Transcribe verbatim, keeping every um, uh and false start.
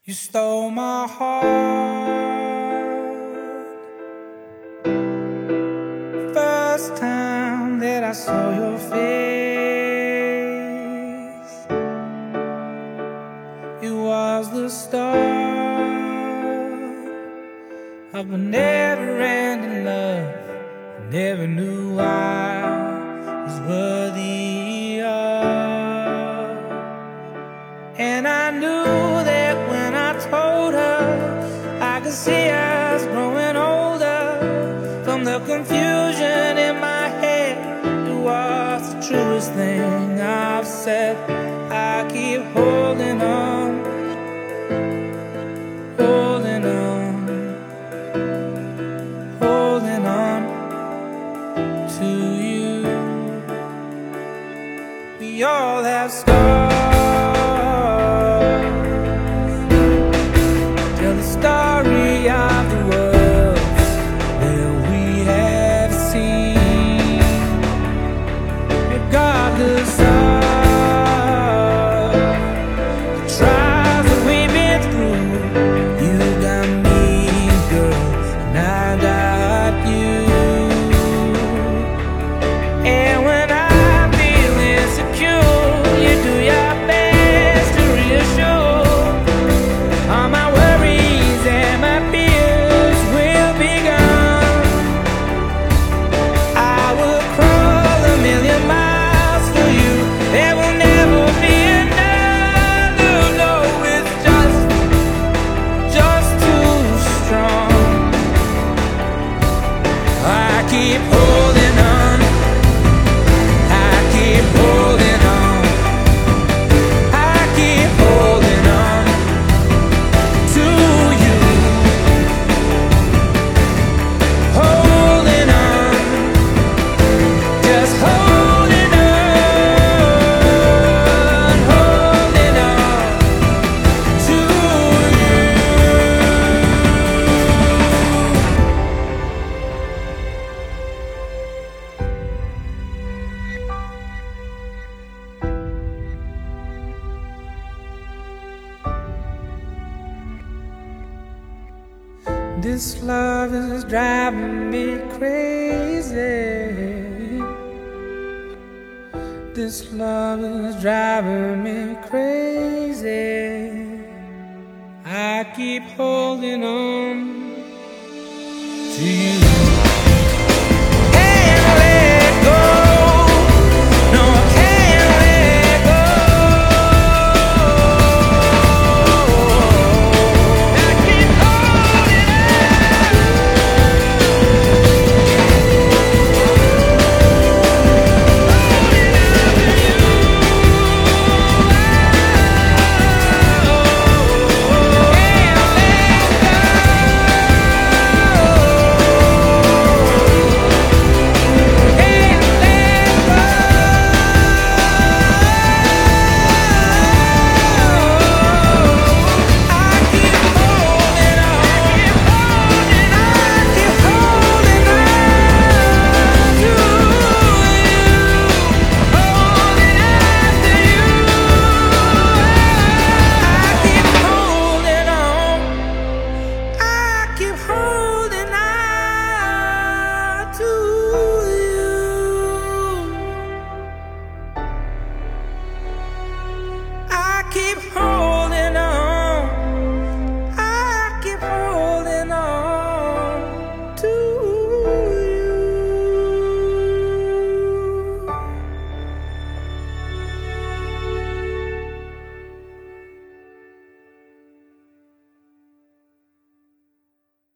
You stole my heart. First time that I saw your face, it was the start of a never-ending love I never knew I was worthy of. And I knew that when I told her, I could see us growing older. From the confusion in my head, it was the truest thing I've said. I keep holding on, holding on, holding on to you. We all have scars, tell the story of the worlds that we have seen. Regardless of the trials that we've been through, you got me, girl, and I got you. And when I feel insecure, you do your best to reassure. All my worries and my fears will be gone. I will crawl a million miles for you. There will never be another. No, it's just, just too strong. I keep holding on, I keep holding on, I keep holding on to you, holding on, just holding on, holding on to you. This love is driving me crazy. This love is driving me crazy. I keep holding on to you.